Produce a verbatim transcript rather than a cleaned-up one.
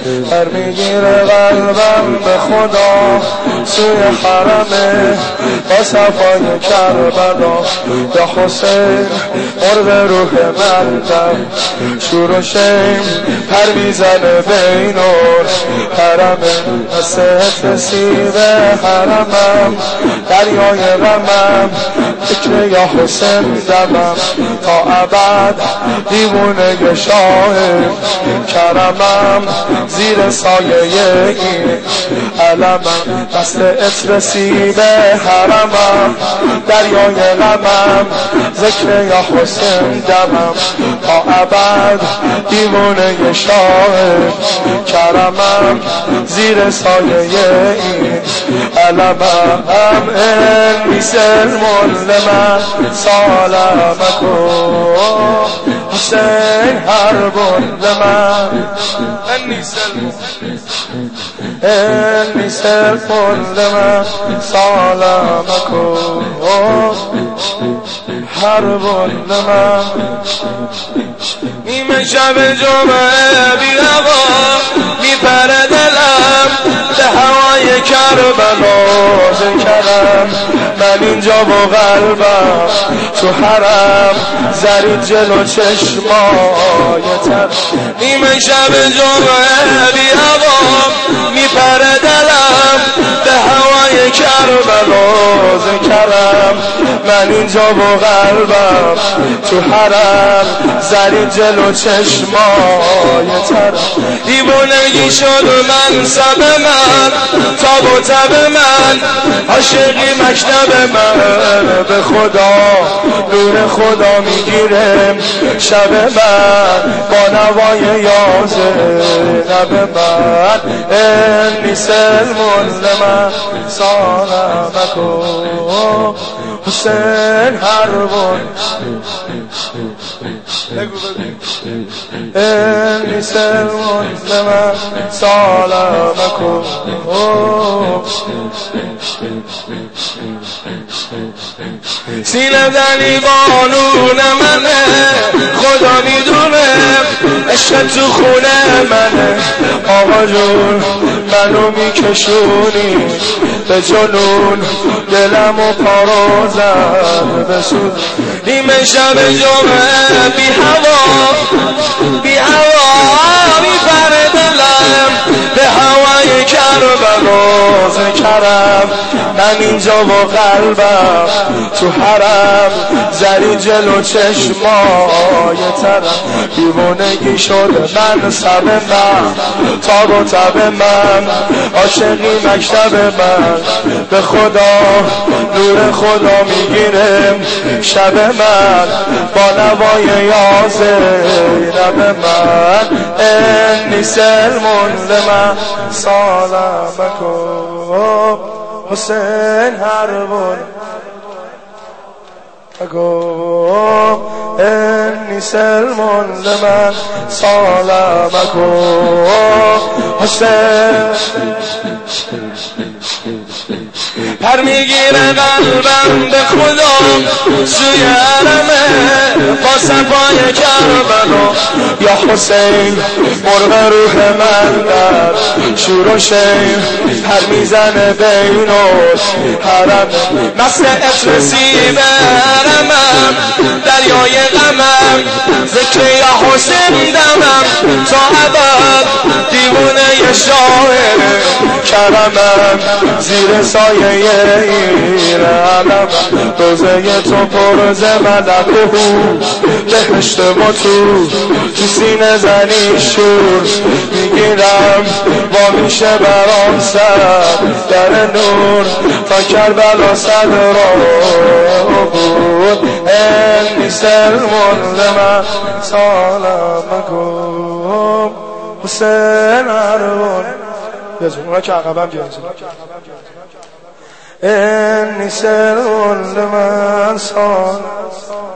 در میگیره قلبم به خدا سوی حرمه با صفای کربلا. یا حسین مرد روح من در شور و شیم پر میزنه بین حرمه. دست رسیده حرمم دریای غمم فکر یا حسین دمم تا ابد دیوونه شاه کرمم زیر سایه این علمم. دست رسیده حرمم دریای غمم ذکر یا حسین دمم تا ابد دیوونه شاه کرمم زیر سایه این علمم. انی سلم لمن سالمکم حسین حرب لمن انی سلم انی سلم لمن سالمکم حرب لمن. نیمه شب جمعه بی هوا میپره دلم به هوای کربلا ذکرم. من اینجا و قلبم تو حرم زرید جلو چشمای تر. نیمه شب جمعه بی هوا میپره دلم به هوای کربلا ذکرم. من اینجا و قلبم تو حرم زرید جلو چشمای تر. دیوونگی شد من سب من تاب و تب من عاشقی مکتب من به خدا نور خدا میگیرم شب من با نوای یازه نب من. انی سلم لمن سالمکم حسین حرب. انی سلم لمن سالمکم سینه دلی بانون منه خدا میدونه عشق تو خونه منه. آقا جون منو میکشونی به جنون دلم و پارو زد بسون. نیمه شب جمعه بی هوا بی هوا میپره دلم به هوای کربلا ذکرم. من اینجا و قلبم تو حرم زری جلو چشمای ترم. دیوونگی شد من سب من تاب و تب من عاشقی مکتب من به خدا نور خدا میگیرم شب من با نوای یازه نب من. انی سلم لمن سالمکم حسین حرب اگو انی سلم لمن سالمکم حسین. پر میگیره قلبم به خدا سوی حرمه با صفای کربلا. یا حسین مرغ روح من در شور و شیم پر میزنه بین حرم. مست عطر سیب حرمم دریای غمم ذکر یا حسین دمم تا ابد دیوونه شاه کرمم زیر سایه این علم. روزه تو پرز ملک و هو بهشت و تو تو سینه زنی شور میگیرم با میشه برام سر در نور تا کربلا صد را بود. انی سلم لمن سالمکم حسین حرب. بیازم اونا که عقبم بیازم. انی سلم لمن سالمکم